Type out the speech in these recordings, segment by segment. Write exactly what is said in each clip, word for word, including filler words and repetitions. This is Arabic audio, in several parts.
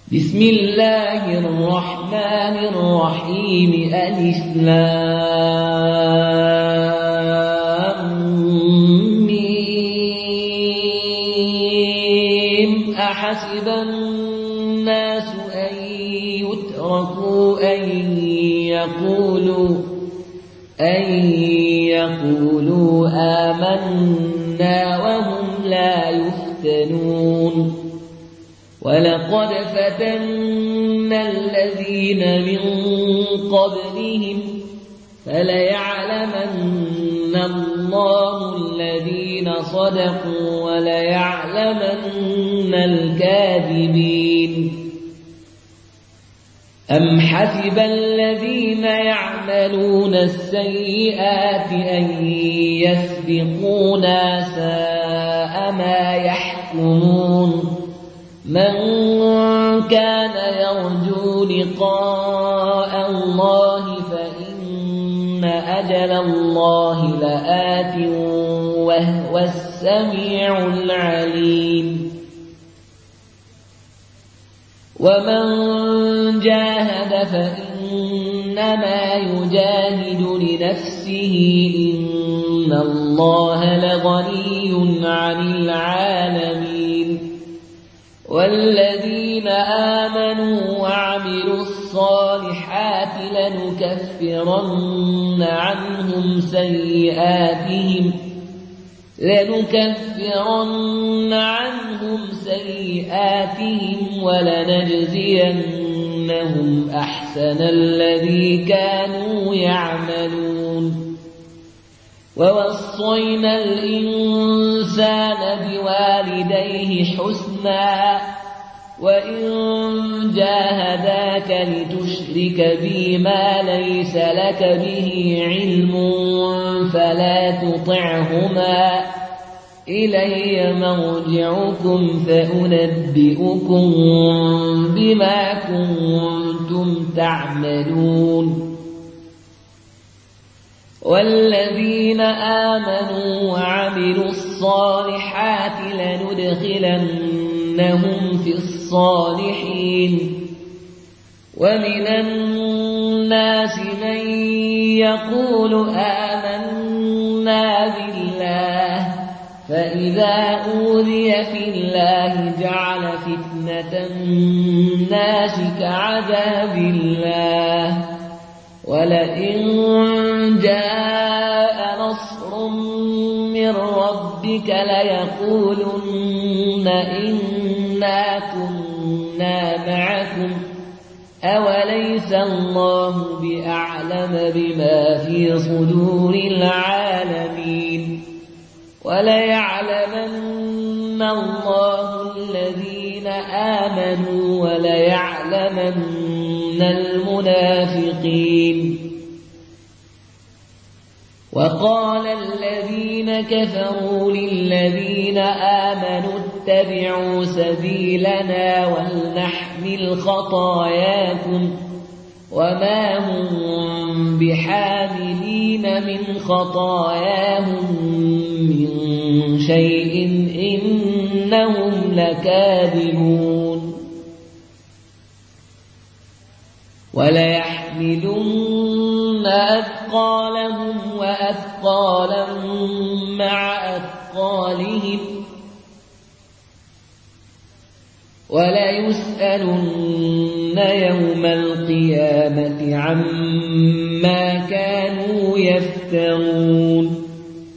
بسم الله الرحمن الرحيم. ألف لام ميم. أحسب الناس أن يتركوا أن يقولوا أن يقولوا آمنا وهم لا يفتنون. ولقد فتنا الذين من قبلهم فليعلمن الله الذين صدقوا وليعلمن الكاذبين. أم حسب الذين يعملون السيئات أن يسبقونا ساء ما يحكمون. من كان يرجو لقاء الله فإن أجل الله لآت وهو السميع العليم. ومن جاهد فإنما يجاهد لنفسه إن الله لغني عن العالمين. والذين آمنوا وعملوا الصالحات لنكفرن عنهم سيئاتهم لنكفرن عنهم سيئاتهم ولنجزينهم أحسن الذي كانوا يعملون. ووصينا الإنسان بوالديه حسنا وإن جاهداك لتشرك بي ما ليس لك به علم فلا تطعهما إلي مرجعكم فأنبئكم بما كنتم تعملون. والذين آمنوا وعملوا الصالحات لندخلنهم في الصالحين. ومن الناس من يقول آمنا بالله فإذا أوذي في الله جعل فتنة الناس كعذاب الله. ولئن جاء نصر من ربك ليقولن إنا كنا معكم أوليس الله بأعلم بما في صدور العالمين. وليعلمن الله الذين آمنوا وليعلمن المنافقين. وقال الذين كفروا للذين آمنوا اتبعوا سبيلنا ولنحمل خطاياكم وما هم بحاملين من خطاياهم من شيء إنهم لكاذبون. وليحملن أثقالهم وأثقالا مع أثقالهم وليسألن يوم القيامة عما كانوا يفترون.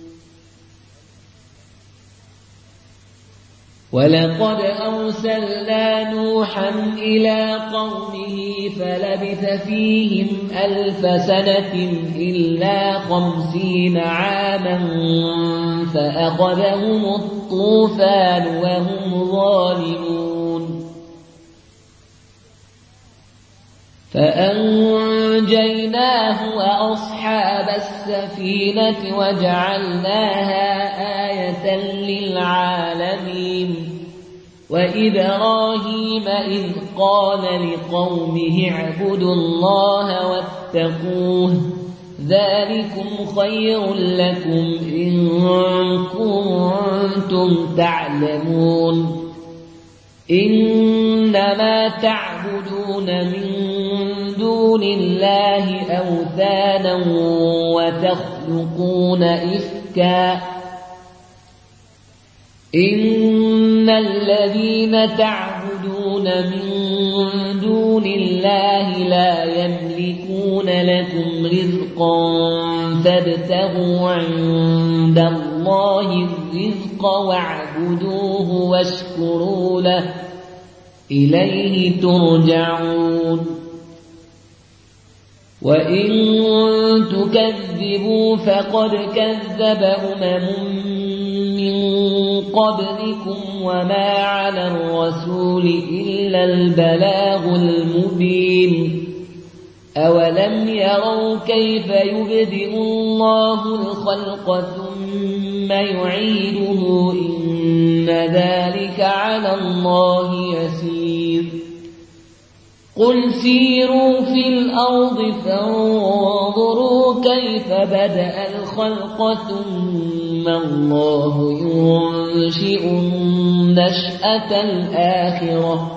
ولقد أرسلنا نوحا إلى قومه فلبث فيهم ألف سنة إلا خمسين عاما فأخذهم الطوفان وهم ظالمون. فأنجيناه وأصحاب السفينة وجعلناها آية للعالمين. وإبراهيم إذ قال لقومه اعبدوا الله واتقوه ذلكم خير لكم إن كنتم تعلمون. إنما تعبدون من دون الله أوثانا وتخلقون إفكا إن الذين تعبدون من دون الله لا يملكون لكم رزقا فابتغوا عند الله الرزق واعبدوه واشكروا له إليه ترجعون وإن تكذبوا فقد كذب أمم من قبلكم وما على الرسول إلا البلاغ المبين أولم يروا كيف يبدئ الله الخلق ثم يعيده إن ذلك على الله يسير قل سيروا في الأرض فانظروا كيف بدأ الخلق ثم الله ينشئ النشأة الآخرة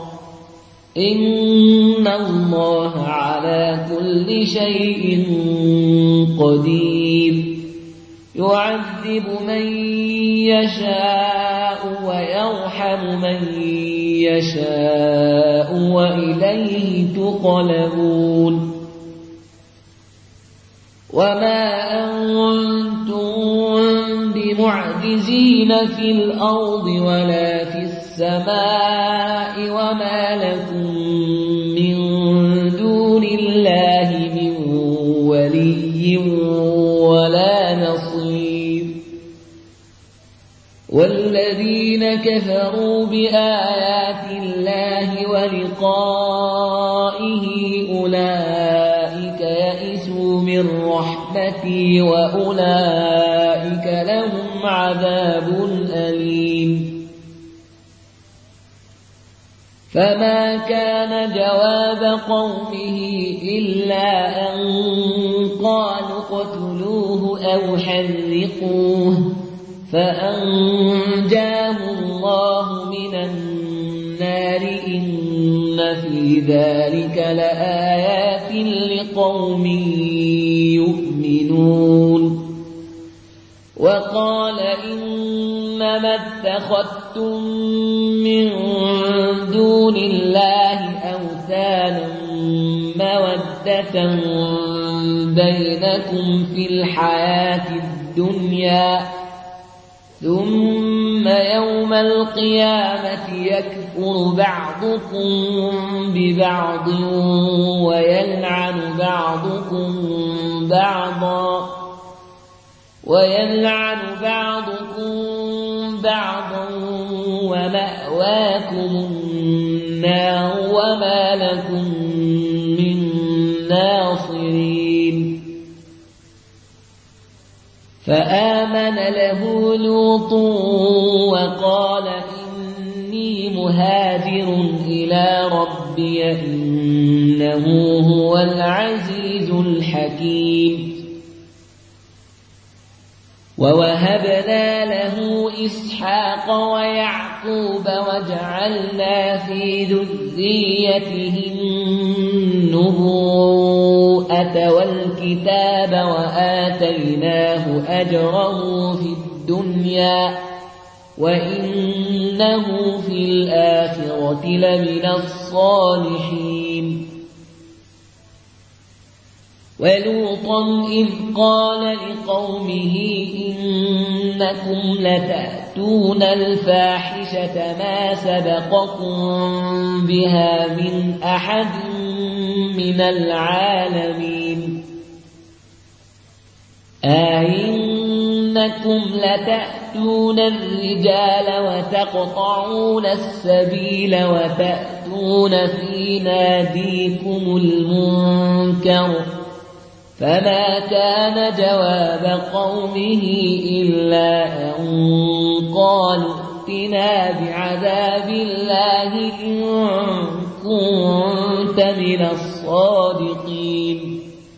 إن الله على كل شيء قدير يعذب من يشاء ويرحم من يشاء وإليه تقلبون وما أنتم بمعجزين في الأرض ولا في السماء وما لكم من دون الله من ولي ولا نصير والذين كفروا بآيات الله ولقائه أولئك يئسوا من رحمتي وأولئك لهم عذاب أليم فما كان جواب قومه إلا أن قالوا اقتلوه أو حرقوه فأنجاه الله من النار إن في ذلك لآيات لقوم يؤمنون وقال إنما اتخذتم من دون الله أوثانا مودة بينكم في الحياة الدنيا ثم يوم القيامة يكفر بعضكم ببعض ويلعن بعضكم بعضا ويلعن بعضكم بعضا ومأواكم النار وما لكم من ناصرين فآمن له لوط وقال إني مهاجر إلى ربي إنه هو العزيز الحكيم ووهبنا له إسحاق ويعقوب وجعلنا في ذريته النبوءة والكتاب وآتيناه أجره في الدنيا وإنه في الآخرة لمن الصالحين ولوطا إذ قال لقومه إنكم لتأتون الفاحشة ما سبقكم بها من أحد من العالمين أئنكم لتأتون الرجال وتقطعون السبيل وتأتون في ناديكم المنكر فما كان جواب قومه إلا أن قالوا ائتنا بعذاب الله إن كنت من الصادقين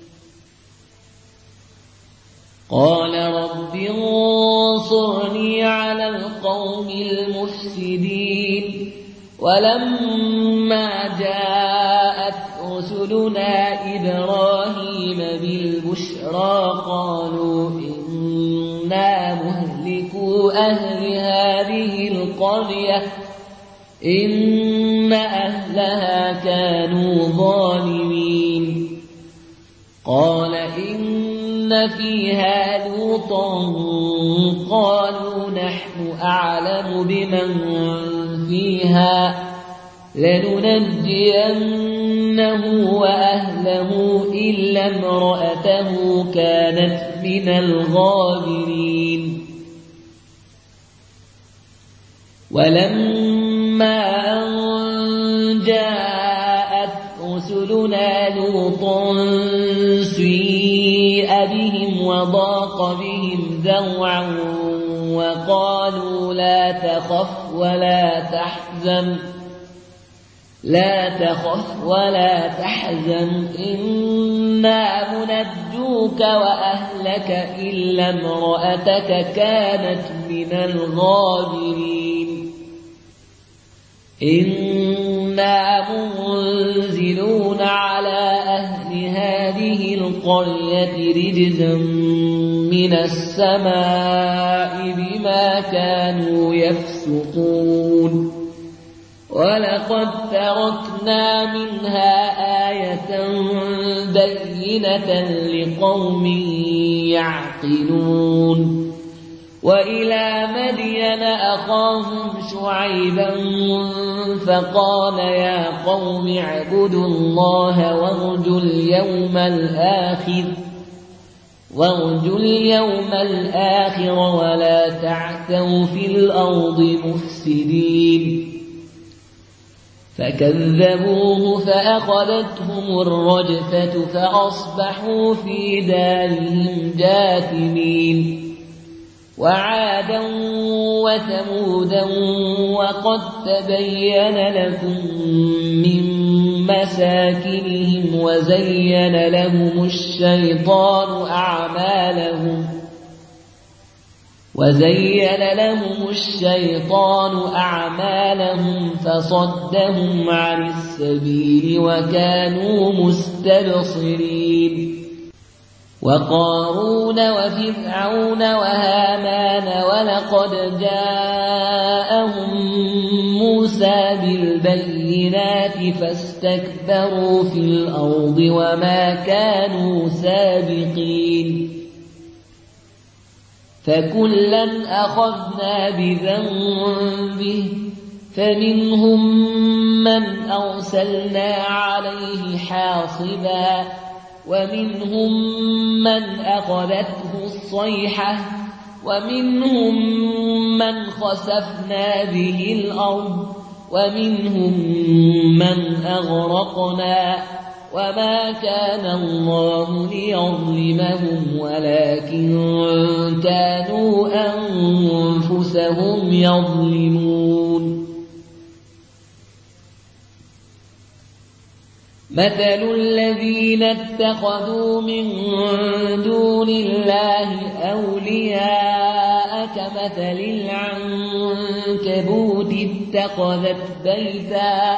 قال رب انصرني على القوم المفسدين ولما جاءت رسلنا إبراهيم بالبشرى قالوا إنا مهلكو أهل هذه القرية إن أهلها كانوا ظالمين قال إن فيها لوطا قالوا نحن أعلم بمن فيها لننجينه وأهله إلا امرأته كانت من الغابرين ولما أن جاءت رسلنا لوطا سيء بهم وضاق بهم ذرعا وقالوا لا تخف ولا تحزن لا تخف ولا تحزن إنا منجوك وأهلك إلا امرأتك كانت من الغابرين إنا منزلون على أهل هذه القرية رجزا من السماء بما كانوا يفسقون ولقد تركنا منها آية بينة لقوم يعقلون وإلى مدين أخاهم شعيبا فقال يا قوم اعبدوا الله وارجوا اليوم الآخر وارجوا اليوم الآخر ولا تعثوا في الأرض مفسدين فكذبوه فأخذتهم الرجفة فأصبحوا في دارهم جاثمين وعادا وثمودا وقد تبين لكم من مساكنهم وزين لهم الشيطان أعمالهم وزين لهم الشيطان أعمالهم فصدهم عن السبيل وكانوا مستبصرين وقارون وفرعون وهامان ولقد جاءهم موسى بالبينات فاستكبروا في الأرض وما كانوا سابقين فكلا أخذنا بذنبه فمنهم من أرسلنا عليه حاصبا ومنهم من أخذته الصيحة ومنهم من خسفنا به الأرض ومنهم من أغرقنا وما كان الله ليظلمهم ولكن كانوا أنفسهم يظلمون مثل الذين اتخذوا من دون الله أولياء كمثل العنكبوت اتخذت بيتا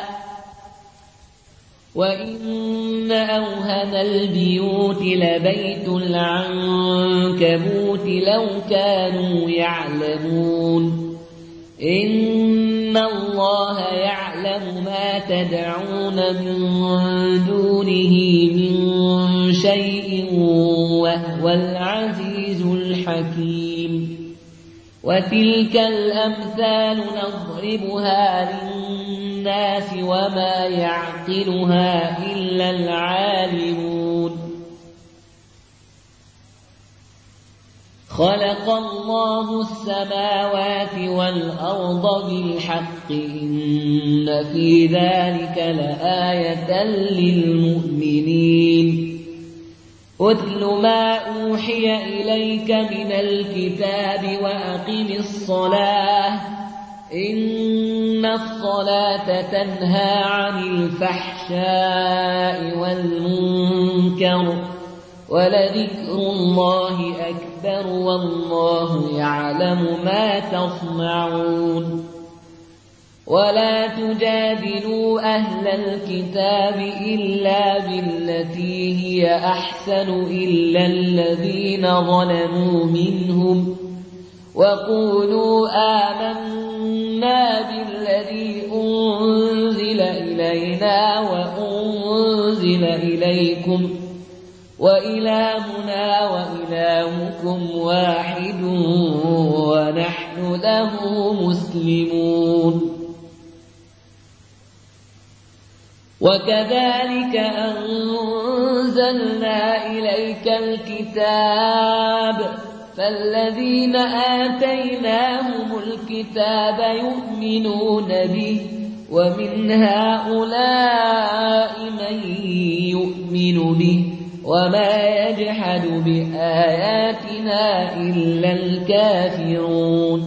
وإن أوهن البيوت لبيت العنكبوت لو كانوا يعلمون إن الله يعلم ما تدعون من دونه من شيء وهو العزيز الحكيم وتلك الأمثال نضربها للناس وما يعقلها إلا العالمون خلق الله السماوات والأرض بالحق إن في ذلك لآية للمؤمنين أتل ما أوحي إليك من الكتاب وأقم الصلاة إن الصلاة تنهى عن الفحشاء والمنكر ولذكر الله أكبر والله يعلم ما تصنعون ولا تجادلوا أهل الكتاب إلا بالتي هي أحسن إلا الذين ظلموا منهم وقولوا آمنا بالذي أنزل إلينا وأنزل إليكم وإلهنا وإلهكم واحد ونحن له مسلمون. وكذلك أنزلنا إليك الكتاب فالذين آتيناهم الكتاب يؤمنون به ومن هؤلاء من يؤمن به وما يجحد بآياتنا إلا الكافرون.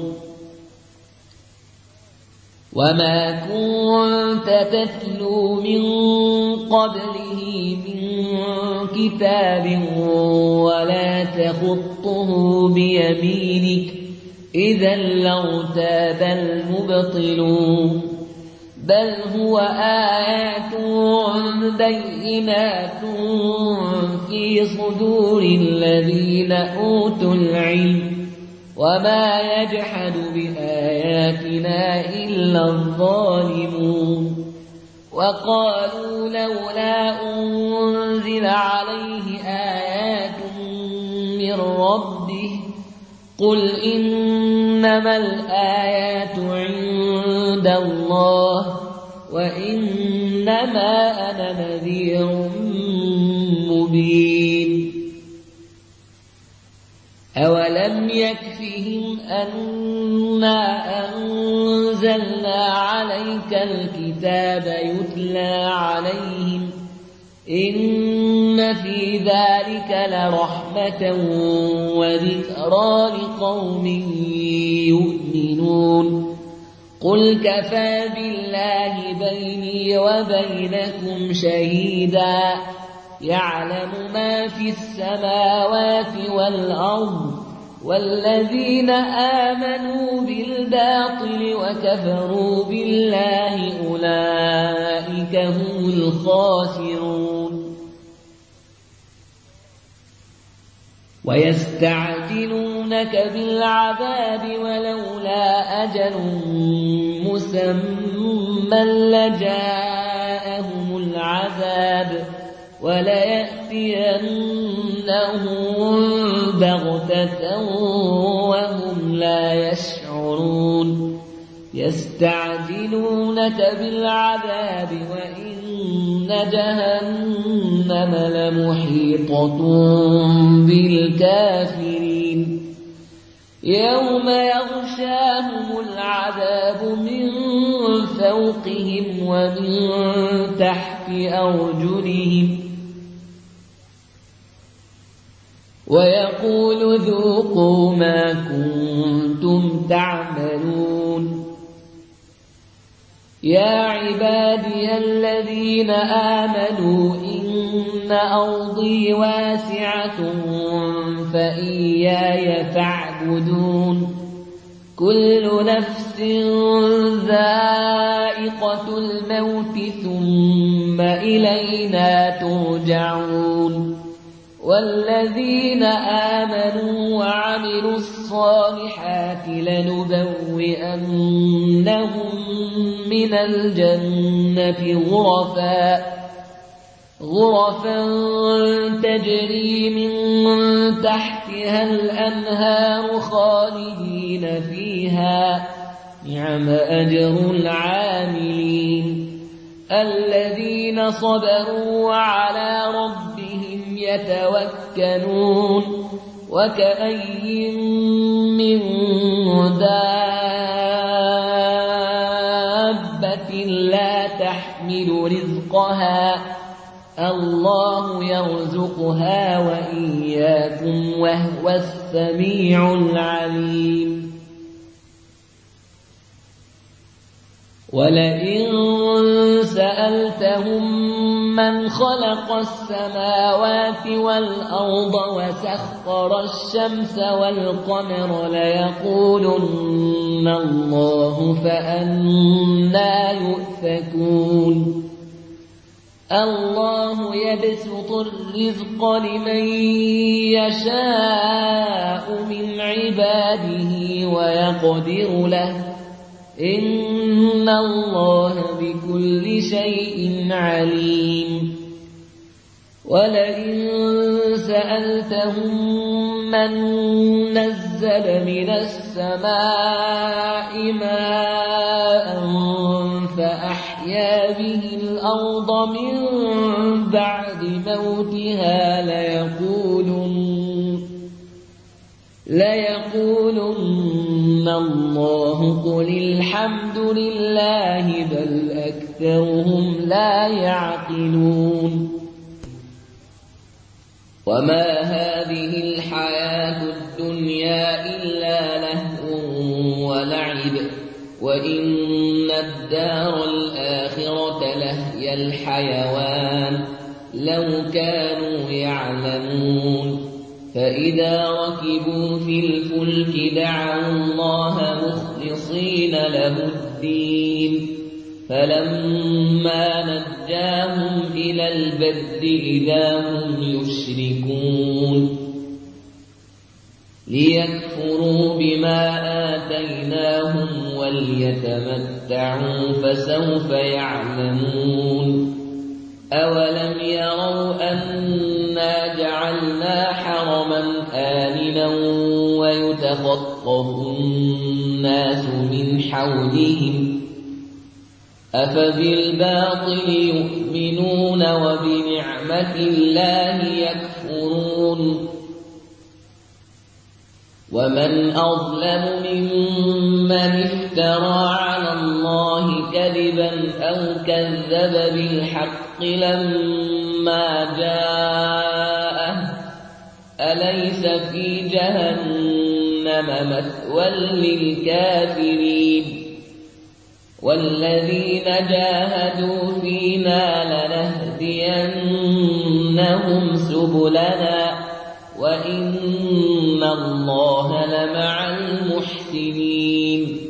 وما كنت تتلو من قبله من كتاب ولا تخطه بيمينك إذا لارتاب المبطلون. بل هو آيات بينات في صدور الذين أوتوا العلم وما يجحد بآياتنا إلا الظالمون. وقالوا لولا أنزل عليه آيات من ربه قل إنما الآيات عند الله وإنما أنا نذير مبين. أولم يكفهم أنا أنزلنا عليك الكتاب يتلى عليهم إن في ذلك لرحمة وذكرى لقوم يؤمنون. قل كفى بالله بيني وبينكم شهيدا يعلم ما في السماوات والأرض والذين آمنوا بالباطل وكفروا بالله أولئك هم الخاسرون. ويستعجلونك بالعذاب ولولا أجل مسمى لجاءهم العذاب وليأتينهم بغتة وهم لا يشعرون. يستعجلونك بالعذاب وإن جهنم لمحيطة بالكافرين. يوم يغشاهم العذاب من فوقهم ومن تحت أرجلهم ويقول ذوقوا ما كنتم تعملون. يا عبادي الذين آمنوا إن أرضي واسعة فإياي فاعبدون. كل نفس ذائقة الموت ثم إلينا ترجعون. والذين آمنوا وعملوا الصالحات لنبوئنهم من الجنة غرفا غرفا تجري من تحتها الأنهار خالدين فيها نعم أجر العاملين. الذين صبروا وعلى ربهم يتوكلون. وكأي من دابة لا تحمل رزقها الله يرزقها وإياكم وهو السميع العليم. ولئن سألتهم من خلق السماوات والأرض وسخر الشمس والقمر ليقولن الله فأنى يؤفكون الله يبسط الرزق لمن يشاء من عباده ويقدر له إن الله بكل شيء عليم ولئن سألتهم من نزل من السماء ماء فأحيا به الأرض من بعد موتها ليقولن ليقولن الله قل الحمد لله بل أكثرهم لا يعقلون وما هذه الحياة الدنيا إلا لهو ولعب وإن الدار الآخرة لهي الحيوان لو كانوا يعلمون فإذا ركبوا في الفلك دعوا الله مخلصين له الدين فلما نجاهم إلى البر إذا هم يشركون ليكفروا بما آتيناهم وليتمتعوا فسوف يعلمون أولم يروا أنا جعلنا حرما آمنا ويتخطف الناس من حولهم أفبالباطل يؤمنون وبنعمة الله يكفرون ومن أظلم ممن افترى على الله كذبا أو كذب بالحق لما جاءه أليس في جهنم مثوى للكافرين والذين جاهدوا فينا لنهدينهم سبلنا وإن الله لمع المحسنين